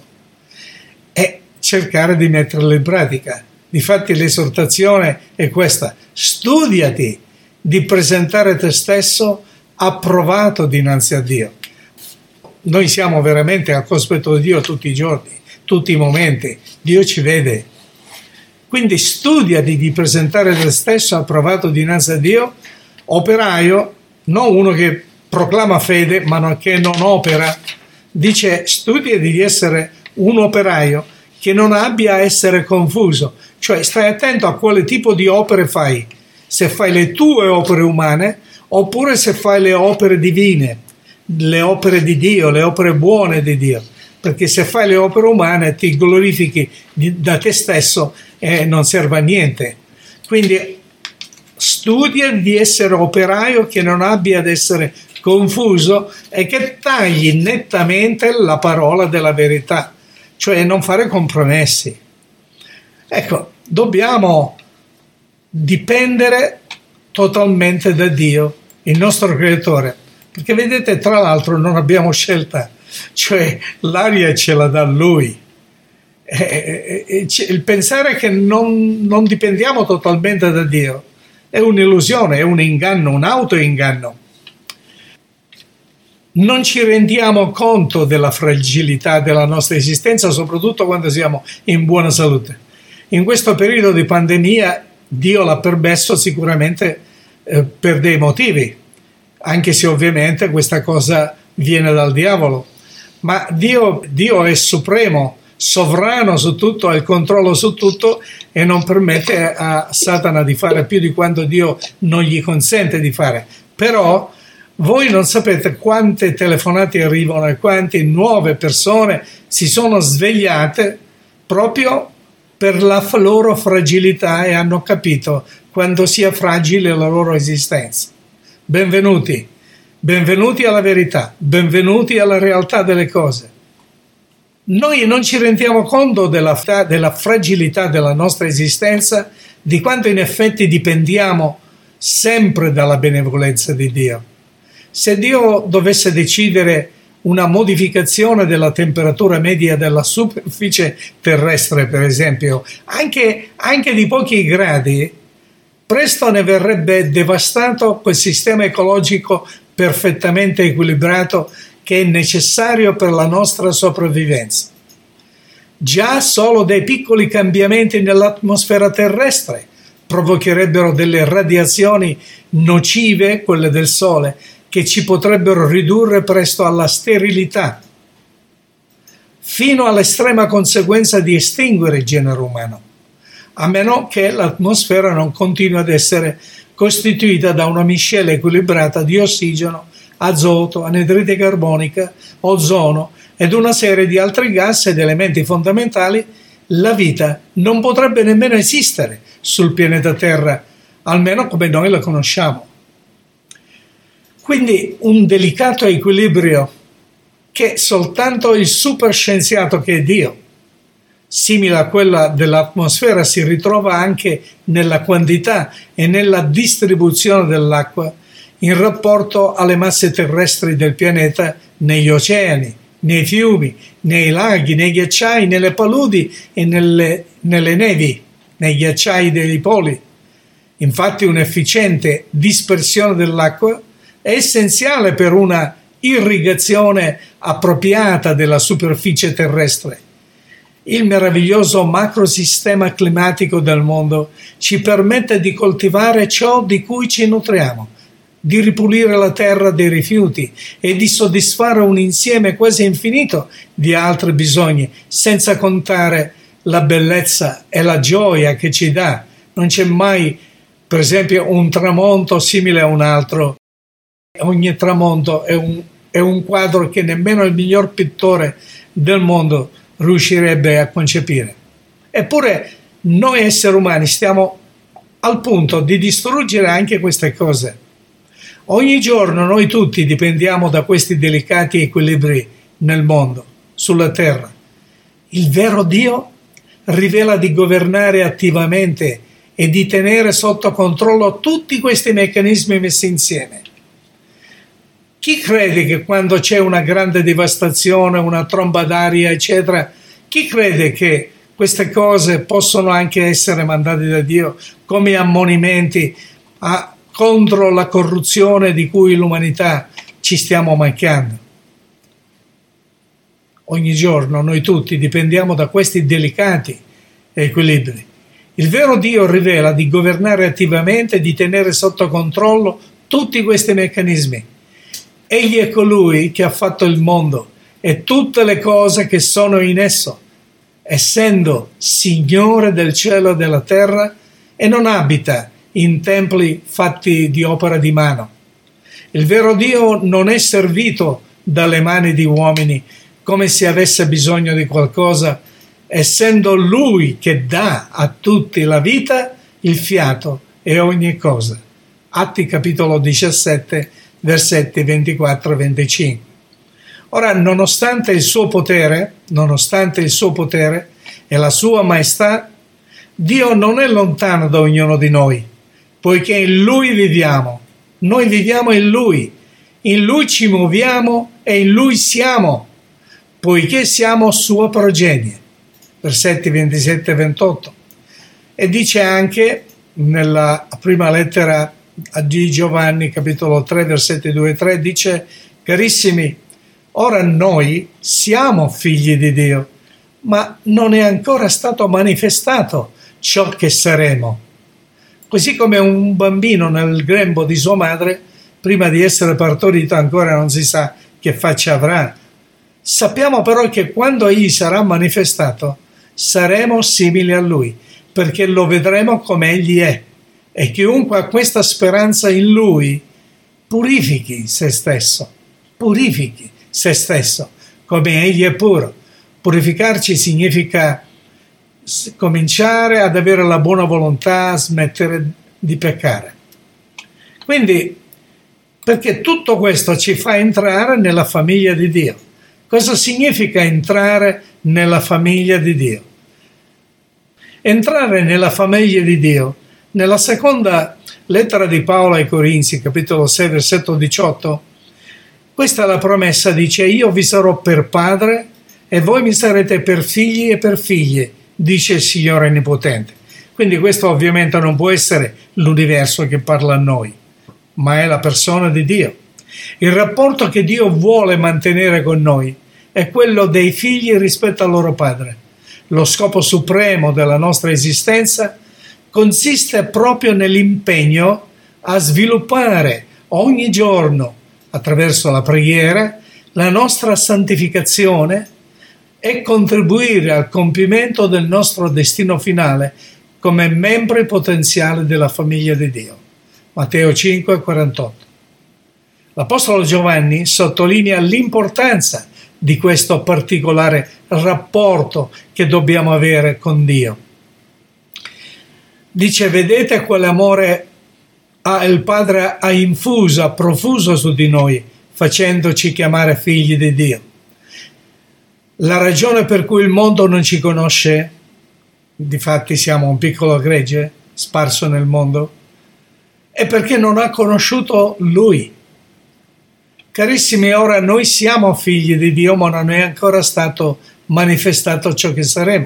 e cercare di metterle in pratica. Difatti l'esortazione è questa: studiati di presentare te stesso approvato dinanzi a Dio. Noi siamo veramente al cospetto di Dio tutti i giorni, tutti i momenti. Dio ci vede. Quindi studiati di presentare te stesso approvato dinanzi a Dio, operaio, non uno che proclama fede ma che non opera. Dice, studia di essere un operaio che non abbia a essere confuso, cioè stai attento a quale tipo di opere fai, se fai le tue opere umane oppure se fai le opere divine, le opere di Dio, le opere buone di Dio, perché se fai le opere umane ti glorifichi da te stesso e non serve a niente. Quindi studia di essere operaio che non abbia ad essere confuso e che tagli nettamente la parola della verità, cioè non fare compromessi. Ecco, dobbiamo dipendere totalmente da Dio, il nostro creatore, perché vedete, tra l'altro non abbiamo scelta, cioè l'aria ce la dà Lui. E, e, e, il pensare che non, non dipendiamo totalmente da Dio è un'illusione, è un inganno, un autoinganno. Non ci rendiamo conto della fragilità della nostra esistenza, soprattutto quando siamo in buona salute. In questo periodo di pandemia Dio l'ha permesso sicuramente eh, per dei motivi, anche se ovviamente questa cosa viene dal diavolo. Ma Dio, Dio è supremo, sovrano su tutto, ha il controllo su tutto e non permette a Satana di fare più di quanto Dio non gli consente di fare. Però voi non sapete quante telefonate arrivano e quante nuove persone si sono svegliate proprio per la loro fragilità e hanno capito quanto sia fragile la loro esistenza. Benvenuti, benvenuti alla verità, benvenuti alla realtà delle cose. Noi non ci rendiamo conto della, della fragilità della nostra esistenza, di quanto in effetti dipendiamo sempre dalla benevolenza di Dio. Se Dio dovesse decidere una modificazione della temperatura media della superficie terrestre, per esempio, anche, anche di pochi gradi, presto ne verrebbe devastato quel sistema ecologico perfettamente equilibrato che è necessario per la nostra sopravvivenza. Già solo dei piccoli cambiamenti nell'atmosfera terrestre provocherebbero delle radiazioni nocive, quelle del Sole, che ci potrebbero ridurre presto alla sterilità. fino all'estrema conseguenza di estinguere il genere umano, a meno che l'atmosfera non continui ad essere costituita da una miscela equilibrata di ossigeno, azoto, anidride carbonica, ozono ed una serie di altri gas ed elementi fondamentali. La vita non potrebbe nemmeno esistere sul pianeta Terra, almeno come noi la conosciamo. Quindi un delicato equilibrio che soltanto il superscienziato che è Dio, simile a quella dell'atmosfera, si ritrova anche nella quantità e nella distribuzione dell'acqua in rapporto alle masse terrestri del pianeta, negli oceani, nei fiumi, nei laghi, nei ghiacciai, nelle paludi e nelle, nelle nevi, nei ghiacciai dei poli. Infatti un'efficiente dispersione dell'acqua è essenziale per una irrigazione appropriata della superficie terrestre. Il meraviglioso macrosistema climatico del mondo ci permette di coltivare ciò di cui ci nutriamo, di ripulire la terra dei rifiuti e di soddisfare un insieme quasi infinito di altri bisogni, senza contare la bellezza e la gioia che ci dà. Non c'è mai, per esempio, un tramonto simile a un altro. Ogni tramonto è un, è un quadro che nemmeno il miglior pittore del mondo riuscirebbe a concepire. Eppure noi esseri umani stiamo al punto di distruggere anche queste cose. Ogni giorno noi tutti dipendiamo da questi delicati equilibri nel mondo, sulla terra. Il vero Dio rivela di governare attivamente e di tenere sotto controllo tutti questi meccanismi messi insieme. Chi crede che quando c'è una grande devastazione, una tromba d'aria, eccetera, chi crede che queste cose possono anche essere mandate da Dio come ammonimenti a contro la corruzione di cui l'umanità ci stiamo macchiando? Ogni giorno noi tutti dipendiamo da questi delicati equilibri. Il vero Dio rivela di governare attivamente e di tenere sotto controllo tutti questi meccanismi. Egli è colui che ha fatto il mondo e tutte le cose che sono in esso, essendo Signore del cielo e della terra, e non abita in templi fatti di opera di mano. Il vero Dio non è servito dalle mani di uomini come se avesse bisogno di qualcosa, essendo Lui che dà a tutti la vita, il fiato e ogni cosa. Atti capitolo diciassette, versetti ventiquattro e venticinque. Ora, nonostante il suo potere, nonostante il suo potere e la sua maestà, Dio non è lontano da ognuno di noi, poiché in Lui viviamo, noi viviamo in Lui, in Lui ci muoviamo e in Lui siamo, poiché siamo sua progenie. Versetti ventisette e ventotto. E dice anche nella prima lettera di Giovanni, capitolo tre, versetti due e tre, dice: carissimi, ora noi siamo figli di Dio, ma non è ancora stato manifestato ciò che saremo. Così come un bambino nel grembo di sua madre, prima di essere partorito, ancora non si sa che faccia avrà. Sappiamo però che quando egli sarà manifestato, saremo simili a lui, perché lo vedremo come egli è. E chiunque ha questa speranza in lui purifichi se stesso, purifichi se stesso, come egli è puro. Purificarci significa cominciare ad avere la buona volontà, smettere di peccare. Quindi, perché tutto questo ci fa entrare nella famiglia di Dio. Cosa significa entrare nella famiglia di Dio? Entrare nella famiglia di Dio, nella seconda lettera di Paolo ai Corinzi, capitolo sei, versetto diciotto, questa è la promessa, dice: io vi sarò per padre e voi mi sarete per figli e per figlie, dice il Signore Onnipotente. Quindi questo ovviamente non può essere l'universo che parla a noi, ma è la persona di Dio. Il rapporto che Dio vuole mantenere con noi è quello dei figli rispetto al loro padre. Lo scopo supremo della nostra esistenza consiste proprio nell'impegno a sviluppare ogni giorno, attraverso la preghiera, la nostra santificazione e contribuire al compimento del nostro destino finale come membri potenziali della famiglia di Dio. Matteo cinque quarantotto. L'Apostolo Giovanni sottolinea l'importanza di questo particolare rapporto che dobbiamo avere con Dio. Dice: vedete quell'amore ha il Padre ha infuso, ha profuso su di noi, facendoci chiamare figli di Dio. La ragione per cui il mondo non ci conosce, difatti siamo un piccolo gregge sparso nel mondo, è perché non ha conosciuto Lui. Carissimi, ora noi siamo figli di Dio, ma non è ancora stato manifestato ciò che saremo.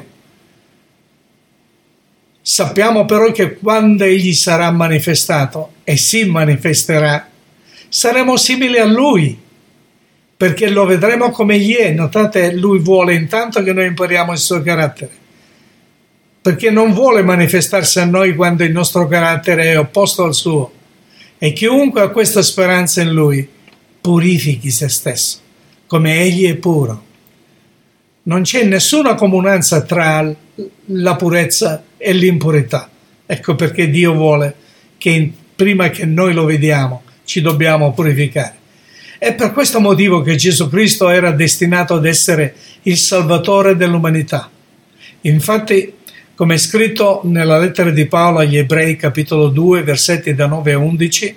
Sappiamo però che quando Egli sarà manifestato, e si manifesterà, saremo simili a Lui, perché lo vedremo come Egli è. Notate, Lui vuole intanto che noi impariamo il suo carattere, perché non vuole manifestarsi a noi quando il nostro carattere è opposto al suo. E chiunque ha questa speranza in Lui purifichi se stesso, come Egli è puro. Non c'è nessuna comunanza tra la purezza e l'impurità. Ecco perché Dio vuole che prima che noi lo vediamo ci dobbiamo purificare. È per questo motivo che Gesù Cristo era destinato ad essere il Salvatore dell'umanità. Infatti, come è scritto nella lettera di Paolo agli Ebrei, capitolo due, versetti da nove a undici,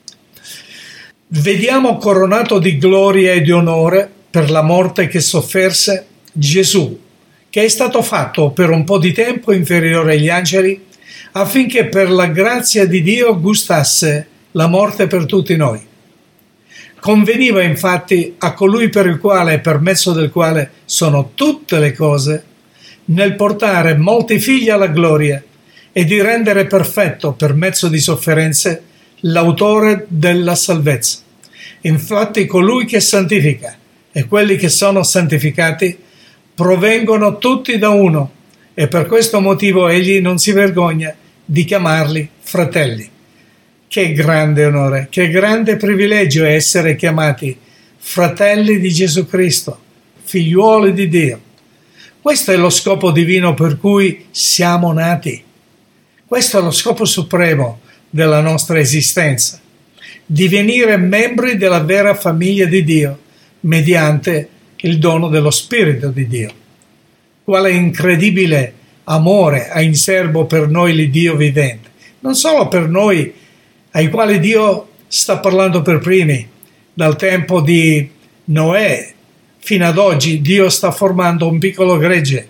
vediamo coronato di gloria e di onore per la morte che sofferse Gesù, che è stato fatto per un po' di tempo inferiore agli angeli, affinché per la grazia di Dio gustasse la morte per tutti noi. Conveniva infatti a colui per il quale e per mezzo del quale sono tutte le cose, nel portare molti figli alla gloria e di rendere perfetto per mezzo di sofferenze l'autore della salvezza. Infatti colui che santifica e quelli che sono santificati provengono tutti da uno, e per questo motivo egli non si vergogna di chiamarli fratelli. Che grande onore, che grande privilegio è essere chiamati fratelli di Gesù Cristo, figliuoli di Dio. Questo è lo scopo divino per cui siamo nati. Questo è lo scopo supremo della nostra esistenza: divenire membri della vera famiglia di Dio mediante il dono dello Spirito di Dio. Quale incredibile amore ha in serbo per noi l'Iddio vivente, non solo per noi ai quali Dio sta parlando per primi. Dal tempo di Noè fino ad oggi Dio sta formando un piccolo gregge,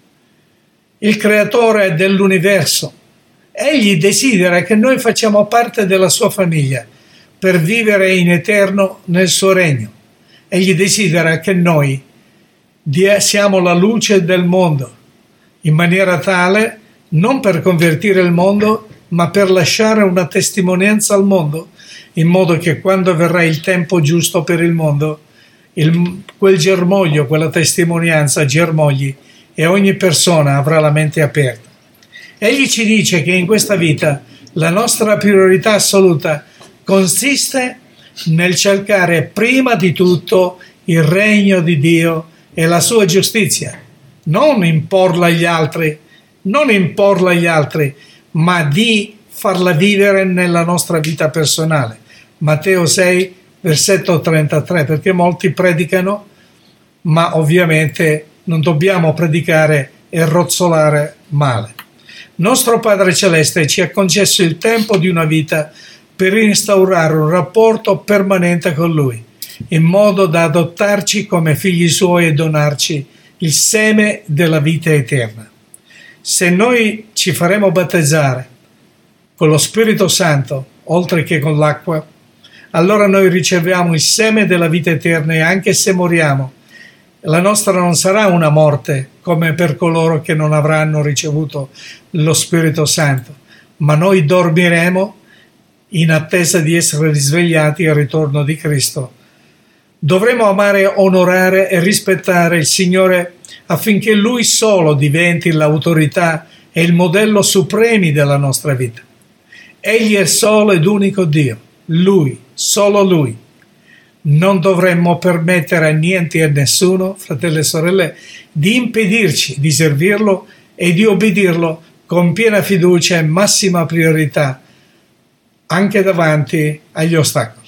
il creatore dell'universo. Egli desidera che noi facciamo parte della sua famiglia per vivere in eterno nel suo regno. Egli desidera che noi siamo la luce del mondo, in maniera tale non per convertire il mondo, ma per lasciare una testimonianza al mondo, in modo che quando verrà il tempo giusto per il mondo, il, quel germoglio, quella testimonianza germogli e ogni persona avrà la mente aperta. Egli ci dice che in questa vita la nostra priorità assoluta consiste nel cercare prima di tutto il regno di Dio e la sua giustizia, non imporla agli altri, non imporla agli altri, ma di farla vivere nella nostra vita personale. Matteo sei, versetto trentatré, perché molti predicano, ma ovviamente non dobbiamo predicare e rozzolare male. Nostro Padre Celeste ci ha concesso il tempo di una vita per instaurare un rapporto permanente con Lui, in modo da adottarci come figli Suoi e donarci il seme della vita eterna. Se noi ci faremo battezzare con lo Spirito Santo, oltre che con l'acqua, allora noi riceviamo il seme della vita eterna, e anche se moriamo, la nostra non sarà una morte come per coloro che non avranno ricevuto lo Spirito Santo, ma noi dormiremo in attesa di essere risvegliati al ritorno di Cristo. Dovremo amare, onorare e rispettare il Signore affinché Lui solo diventi l'autorità e il modello supremi della nostra vita. Egli è solo ed unico Dio, Lui, solo Lui. non dovremmo permettere a niente e a nessuno, fratelli e sorelle, di impedirci di servirlo e di obbedirlo con piena fiducia e massima priorità, anche davanti agli ostacoli.